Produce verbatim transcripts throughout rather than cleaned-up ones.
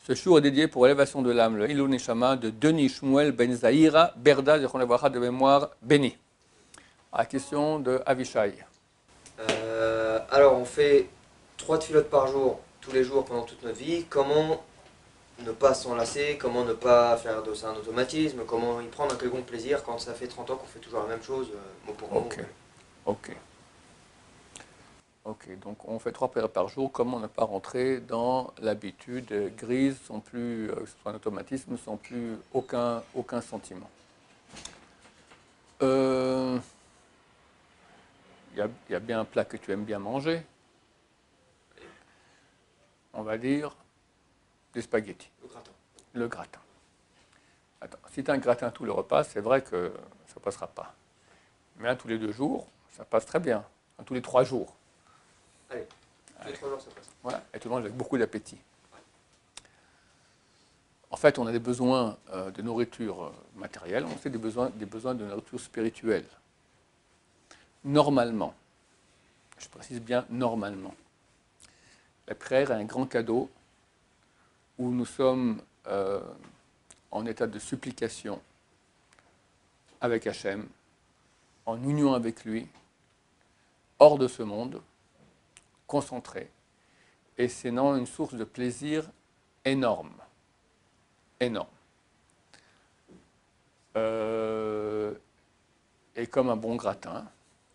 Ce jour est dédié pour l'élévation de l'âme, le Hilul Neshama de Denis Shmuel Ben Zahira, Berda, de mémoire béni. À la question de Avishai. Euh, alors, on fait trois filotes par jour, tous les jours pendant toute notre vie. Comment ne pas s'enlacer? Comment ne pas faire de ça un automatisme? Comment y prendre un quelconque plaisir quand ça fait trente ans qu'on fait toujours la même chose, euh, mot pour mot? Ok, ok. Ok, donc on fait trois prières par jour. Comment ne pas rentrer dans l'habitude grise, sans plus, euh, que ce soit un automatisme, sans plus aucun, aucun sentiment. Euh, Il y, a, y a bien un plat que tu aimes bien manger. On va dire des spaghettis. Le gratin. Le gratin. Attends, si tu as un gratin tout le repas, c'est vrai que ça ne passera pas. Mais là, tous les deux jours, ça passe très bien. Enfin, tous les trois jours. Allez, tous les trois jours ça passe. Voilà, et tu manges avec beaucoup d'appétit. En fait, on a des besoins euh, de nourriture euh, matérielle, on a aussi des besoins, des besoins de nourriture spirituelle. Normalement, je précise bien normalement, la prière est un grand cadeau où nous sommes euh, en état de supplication avec Hachem, en union avec lui, hors de ce monde, concentré. Et c'est non une source de plaisir énorme. Énorme. Euh, et comme un bon gratin,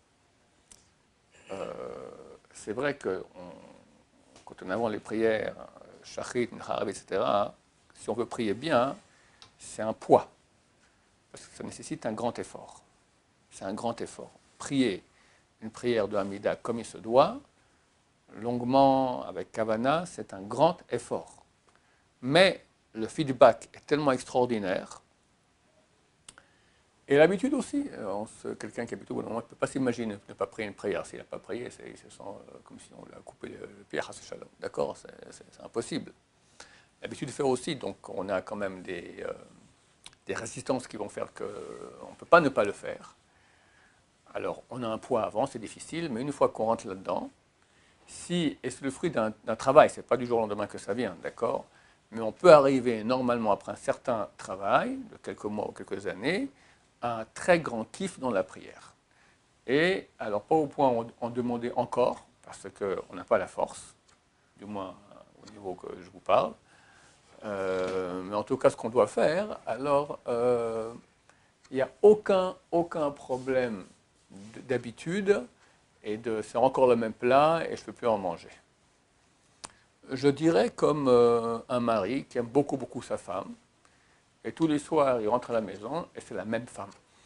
euh, c'est vrai que on, quand on avance les prières, Shachrit, Nharab, et cetera, si on veut prier bien, c'est un poids. Parce que ça nécessite un grand effort. C'est un grand effort. Prier une prière de Hamida comme il se doit, longuement, avec Kavana, c'est un grand effort. Mais le feedback est tellement extraordinaire. Et l'habitude aussi. Quelqu'un qui habite au bon moment ne peut pas s'imaginer ne pas prier une prière. S'il n'a pas prié, il se sent comme si on lui a coupé le, le pied à ce shalom. D'accord, c'est impossible. L'habitude fait aussi, donc on a quand même des, euh, des résistances qui vont faire qu'on ne peut pas ne pas le faire. Alors, on a un poids avant, c'est difficile, mais une fois qu'on rentre là-dedans, si, et c'est le fruit d'un travail, ce n'est pas du jour au lendemain que ça vient, d'accord? Mais on peut arriver normalement après un certain travail, de quelques mois ou quelques années, à un très grand kiff dans la prière. Et alors, pas au point où en demander encore, parce qu'on n'a pas la force, du moins au niveau que je vous parle, euh, mais en tout cas ce qu'on doit faire, alors euh, il n'y a aucun, aucun problème d'habitude, et de c'est encore le même plat et je ne peux plus en manger. Je dirais comme euh, un mari qui aime beaucoup beaucoup sa femme, et tous les soirs il rentre à la maison et c'est la même femme.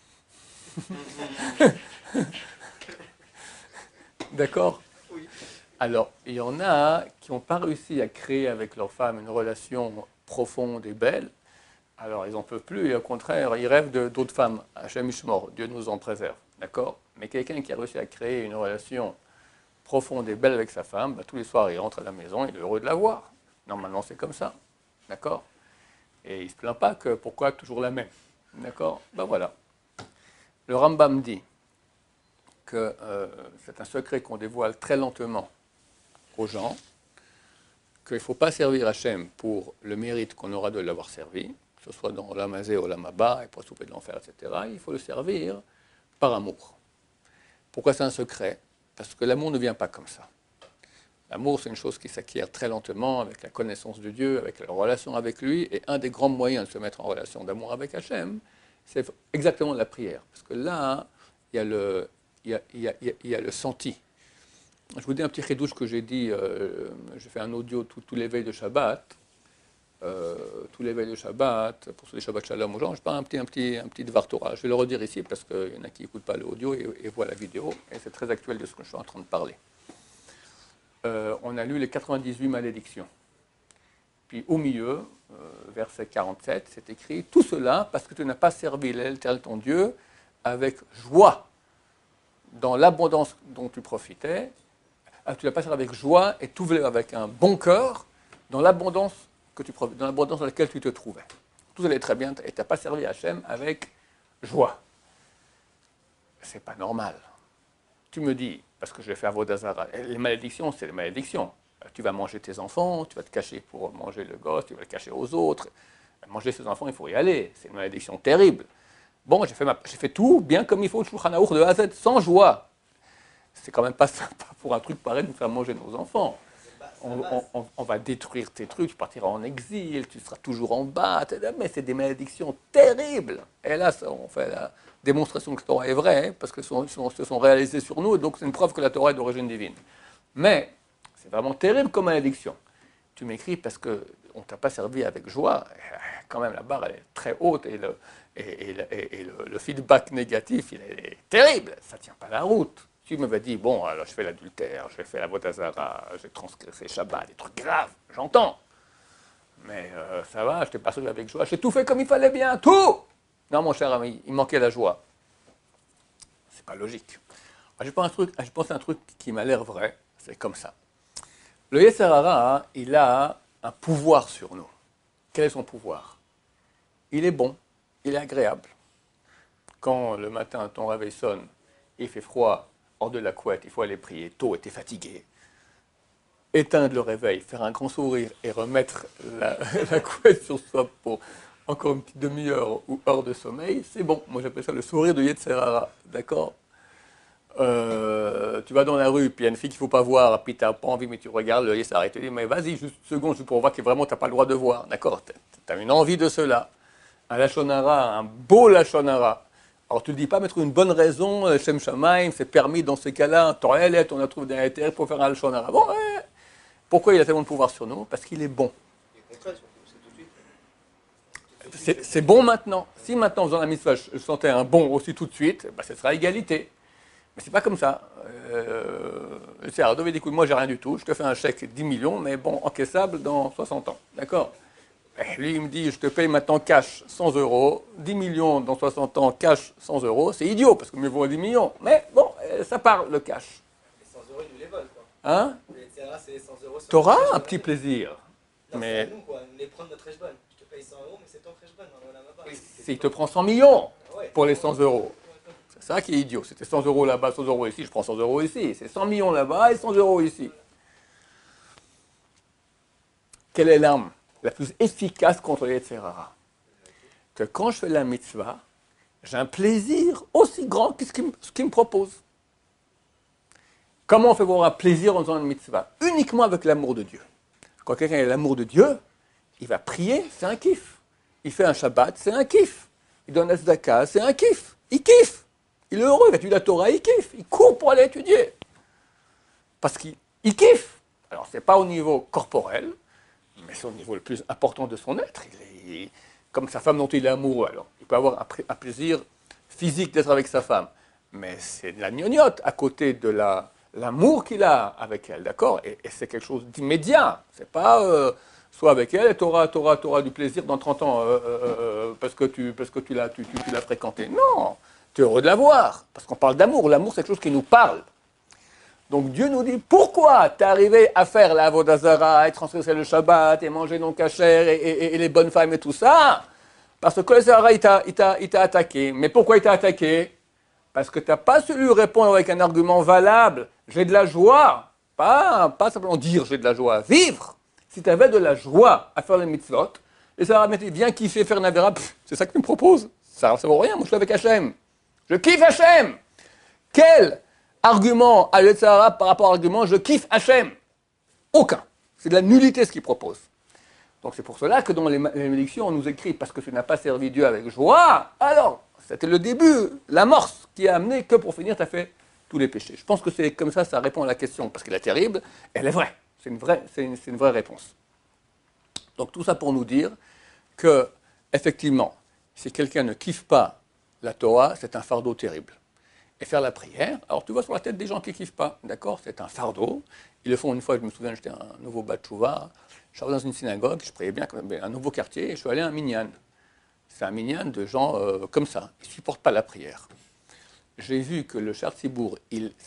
D'accord? Oui. Alors, il y en a qui n'ont pas réussi à créer avec leur femme une relation profonde et belle. Alors, ils n'en peuvent plus, et au contraire, ils rêvent d'autres femmes. Hachem Ishmor, Dieu nous en préserve. D'accord? Mais quelqu'un qui a réussi à créer une relation profonde et belle avec sa femme, bah, tous les soirs, il rentre à la maison, il est heureux de la voir. Normalement, c'est comme ça. D'accord? Et il ne se plaint pas que pourquoi toujours la même. D'accord? Ben voilà. Le Rambam dit que euh, c'est un secret qu'on dévoile très lentement aux gens, qu'il ne faut pas servir Hachem pour le mérite qu'on aura de l'avoir servi, que ce soit dans l'Amazé ou l'Amaba, et pour souper de l'enfer, et cetera. Il faut le servir par amour. Pourquoi c'est un secret? Parce que l'amour ne vient pas comme ça. L'amour, c'est une chose qui s'acquiert très lentement avec la connaissance de Dieu, avec la relation avec lui, et un des grands moyens de se mettre en relation d'amour avec Hachem, c'est exactement la prière. Parce que là, il y a le, il y a, il y a, il y a le senti. Je vous dis un petit chidouche que j'ai dit, euh, j'ai fait un audio tous tout les veilles de Shabbat, euh, tous les veilles de Shabbat, pour ceux des Shabbat Shalom aux gens, je parle un petit, un petit, un petit Dvar Torah. Je vais le redire ici parce qu'il y en a qui n'écoutent pas l'audio et, et voient la vidéo, et c'est très actuel de ce que je suis en train de parler. Euh, on a lu les quatre-vingt-dix-huit malédictions. Puis au milieu, euh, verset quarante-sept, c'est écrit « Tout cela parce que tu n'as pas servi l'Éternel ton Dieu avec joie dans l'abondance dont tu profitais. Ah, tu n'as pas servi avec joie et tout avec un bon cœur dans l'abondance que tu profitais, dans l'abondance dans laquelle tu te trouvais. Tout allait très bien et tu n'as pas servi Hachem avec joie. C'est pas normal. Tu me dis, parce que je vais faire Vodazara, les malédictions, c'est les malédictions. Tu vas manger tes enfants, tu vas te cacher pour manger le gosse, tu vas le cacher aux autres. Manger ses enfants, il faut y aller. C'est une malédiction terrible. Bon, j'ai fait, ma... fait tout bien comme il faut, le Shulchan Aruch de A à Z, sans joie. C'est quand même pas sympa pour un truc pareil de nous faire manger nos enfants. On, on, on va détruire tes trucs, tu partiras en exil, tu seras toujours en bas. Mais c'est des malédictions terribles. Et là, ça, on fait la démonstration que la Torah est vraie, hein, parce que sont, sont, se sont réalisées sur nous, donc c'est une preuve que la Torah est d'origine divine. Mais c'est vraiment terrible comme malédiction. Tu m'écris parce qu'on ne t'a pas servi avec joie. Quand même, la barre elle est très haute et le, et, et, et, et le, le feedback négatif il est terrible. Ça ne tient pas la route. Tu m'avais dit, bon, alors je fais l'adultère, je fais la vodazara, j'ai transgressé Shabbat, des trucs graves, j'entends. Mais euh, ça va, je t'ai pas servi avec joie, j'ai tout fait comme il fallait bien, tout. Non, mon cher ami, il manquait la joie. C'est pas logique. Je pense, un truc, je pense à un truc qui m'a l'air vrai, c'est comme ça. Le Yetzer Hara, hein, il a un pouvoir sur nous. Quel est son pouvoir? Il est bon, il est agréable. Quand le matin, ton réveil sonne, il fait froid, hors de la couette, il faut aller prier, tôt et t'es fatigué. Éteindre le réveil, faire un grand sourire et remettre la, la couette sur soi pour encore une petite demi-heure ou heure de sommeil, c'est bon. Moi j'appelle ça le sourire de Yetzer Hara, d'accord? Euh, tu vas dans la rue, puis il y a une fille qu'il ne faut pas voir, puis tu n'as pas envie, mais tu regardes, le Yetzer Hara, tu te dis, mais vas-y, juste une seconde, juste pour voir que vraiment tu n'as pas le droit de voir, d'accord? Tu as une envie de cela. Un Lachon Hara, un beau Lachon Hara. Alors tu ne dis pas mettre une bonne raison, Shem Shamaim, c'est permis dans ces cas-là, Torah, on a trouvé des intérêts pour faire un Lachon Hara. Bon, ouais. Pourquoi il a tellement de pouvoir sur nous? Parce qu'il est bon. C'est bon maintenant. Si maintenant, en faisant la mitzvah, je sentais un bon aussi tout de suite, bah, ce sera égalité. Mais c'est pas comme ça. Euh, c'est David, écoute, moi j'ai rien du tout, je te fais un chèque dix millions, mais bon, encaissable dans soixante ans. D'accord? Lui, il me dit, je te paye maintenant cash cent euros, dix millions dans soixante ans, cash cent euros, c'est idiot, parce que mieux vaut dix millions. Mais bon, ça parle, le cash. Les cent euros, ils nous les volent, quoi. Hein? Les T R A, c'est les cent euros. T'auras un petit plaisir. Non, mais... c'est à nous, quoi. On les prend de notre Eshbon. Je te paye cent euros, mais c'est ton Eshbon. On en a pas. Oui, s'il te prend cent millions Ouais. pour les cent euros. C'est ça qui est idiot. C'était cent euros là-bas, cent euros ici, je prends cent euros ici. C'est cent millions là-bas et cent euros ici. Quelle est l'arme la plus efficace contre les Yetzer Hara? Que quand je fais la mitzvah, j'ai un plaisir aussi grand que ce qu'il me, qu me propose. Comment on fait voir un plaisir en faisant une mitzvah? Uniquement avec l'amour de Dieu. Quand quelqu'un a l'amour de Dieu, il va prier, c'est un kiff. Il fait un Shabbat, c'est un kiff. Il donne un tzedaka, c'est un kiff. Il kiffe. Il est heureux, il étudie la Torah, il kiffe. Il court pour aller étudier. Parce qu'il kiffe. Alors, ce n'est pas au niveau corporel, mais c'est au niveau le plus important de son être. Il est, comme sa femme dont il est amoureux. Alors, il peut avoir un, un plaisir physique d'être avec sa femme. Mais c'est de la gnognotte à côté de la... l'amour qu'il a avec elle, d'accord? Et, et c'est quelque chose d'immédiat. C'est pas euh, soit avec elle et tu auras, t'auras, t'auras du plaisir dans trente ans euh, euh, euh, parce que tu, parce que tu l'as, tu, tu, tu l'as fréquenté. Non, tu es heureux de la voir. Parce qu'on parle d'amour. L'amour, c'est quelque chose qui nous parle. Donc Dieu nous dit, pourquoi tu es arrivé à faire la vodazara, et transgresser le Shabbat, et manger non cachère, et, et, et les bonnes femmes et tout ça? Parce que le Zara, il t'a, il t'a, il t'a attaqué. Mais pourquoi il t'a attaqué? Parce que tu n'as pas su lui répondre avec un argument valable. J'ai de la joie. Pas, pas simplement dire j'ai de la joie. Vivre. Si tu avais de la joie à faire les mitzvot, et ça va viens kiffer faire une avéra, c'est ça que tu me proposes. Ça ne vaut rien, moi je suis avec Hachem. Je kiffe Hachem. Quel argument à le Sahara par rapport à l'argument je kiffe Hachem? Aucun. C'est de la nullité ce qu'il propose. Donc c'est pour cela que dans les malédictions on nous écrit parce que tu n'as pas servi Dieu avec joie, alors c'était le début, l'amorce qui a amené que pour finir tu as fait tous les péchés. Je pense que c'est comme ça, ça répond à la question, parce qu'elle est terrible, elle est vraie. C'est une vraie, c'est une, c'est une vraie réponse. Donc tout ça pour nous dire que, effectivement, si quelqu'un ne kiffe pas la Torah, c'est un fardeau terrible. Et faire la prière, alors tu vois sur la tête des gens qui ne kiffent pas, d'accord? C'est un fardeau. Ils le font une fois, je me souviens, j'étais un nouveau Batchouva, je suis dans une synagogue, je priais bien, un nouveau quartier, et je suis allé à un minyan. C'est un minyan de gens euh, comme ça, ils ne supportent pas la prière. J'ai vu que le Shar Tzibour,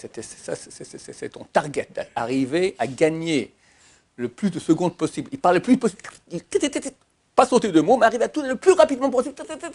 c'est ton target, d'arriver à gagner le plus de secondes possible. Il parle le plus possible, il, pas sauter de mots, mais arrive à tout le plus rapidement possible.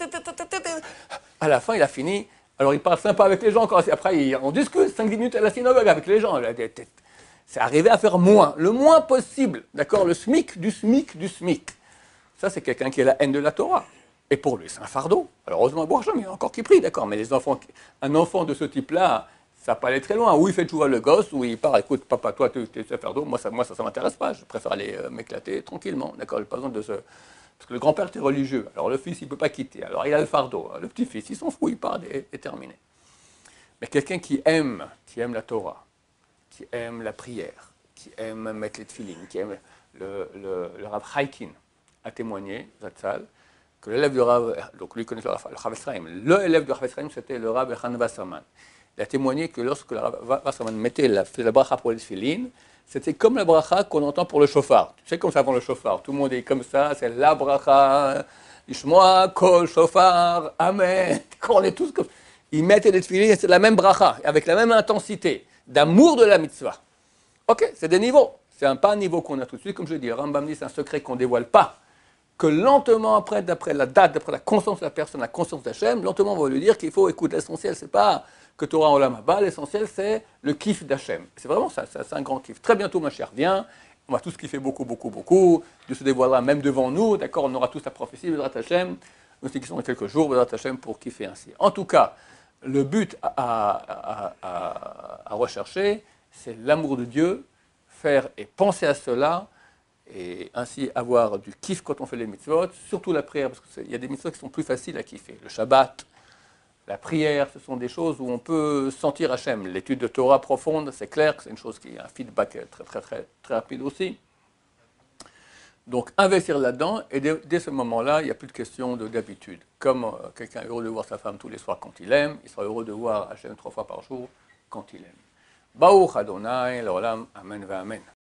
À la fin, il a fini. Alors, il parle sympa avec les gens, encore. Après, il, on discute cinq dix minutes à la synagogue avec les gens. C'est arriver à faire moins, le moins possible. D'accord? Le SMIC du SMIC du SMIC. Ça, c'est quelqu'un qui a la haine de la Torah. Et pour lui, c'est un fardeau. Alors, heureusement, bon, il y en a encore qui prient, d'accord, mais les enfants, un enfant de ce type-là, ça va pas aller très loin. Ou il fait toujours le gosse, ou il part, écoute, papa, toi, tu es un fardeau, moi, ça moi, ça ne m'intéresse pas, je préfère aller euh, m'éclater tranquillement, d'accord, pas besoin de se... Parce que le grand-père était religieux, alors le fils, il ne peut pas quitter, alors il a le fardeau, le petit-fils, il s'en fout, il part et est terminé. Mais quelqu'un qui aime, qui aime la Torah, qui aime la prière, qui aime mettre les tefilines, qui aime le, le, le Rav Haikin, a témoigné, Zatzal, que l'élève du Rav, donc lui connaît le Rav Esraim, le élève du Rav Esraim, c'était le Rav Echan Wasserman. Il a témoigné que lorsque le Rav Wasserman mettait la, la bracha pour les tefilines, c'était comme la bracha qu'on entend pour le shofar. Tu sais comme ça avant le shofar, tout le monde est comme ça, c'est la bracha, Ishmoa, Kol, shofar, Amen, on est tous comme... Ils mettaient les tefilines, c'est la même bracha, avec la même intensité, d'amour de la mitzvah. Ok, c'est des niveaux. C'est un, pas un niveau qu'on a tout de suite, comme je dis, le Rambam dit, c'est un secret qu'on ne dévoile pas. Que lentement, après, d'après la date, d'après la conscience de la personne, la conscience d'Hachem, lentement, on va lui dire qu'il faut, écoute, l'essentiel, c'est pas que Torah Olam Haba, l'essentiel, c'est le kiff d'Hachem. C'est vraiment ça, c'est un grand kiff. Très bientôt, ma chère, viens, on va tous kiffer beaucoup, beaucoup, beaucoup. Dieu se dévoilera même devant nous, d'accord, on aura tous la prophétie, Bédrat Hachem, nous qui sont dans quelques jours, Bédrat Hachem, pour kiffer ainsi. En tout cas, le but à, à, à, à rechercher, c'est l'amour de Dieu, faire et penser à cela, et ainsi avoir du kiff quand on fait les mitzvot, surtout la prière, parce qu'il y a des mitzvot qui sont plus faciles à kiffer. Le Shabbat, la prière, ce sont des choses où on peut sentir Hachem. L'étude de Torah profonde, c'est clair que c'est une chose qui a un feedback très, très, très, très rapide aussi. Donc, investir là-dedans, et dès, dès ce moment-là, il n'y a plus de question de, d'habitude. Comme euh, quelqu'un est heureux de voir sa femme tous les soirs quand il aime, il sera heureux de voir Hachem trois fois par jour quand il aime. Baruch Adonai, l'olam, amen, va amen.